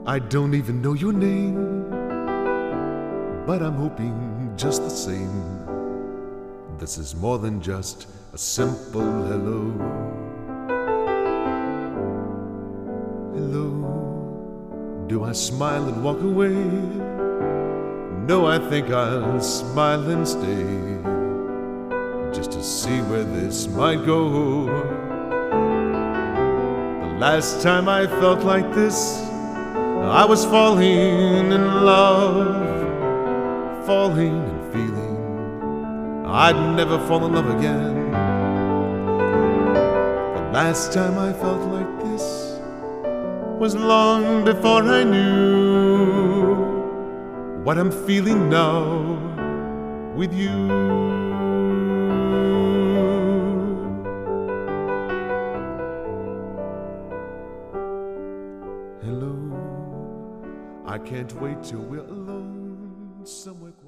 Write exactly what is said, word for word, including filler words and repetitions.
I don't even know your name, but I'm hoping just the same. This is more than just a simple hello. Hello, do I smile and walk away? No, I think I'll smile and stay, just to see where this might go. The last time I felt like this, I was falling in love, falling and feeling I'd never fall in love again. The last time I felt like this was long before I knew what I'm feeling now with you. Hello, I can't wait till we're alone somewhere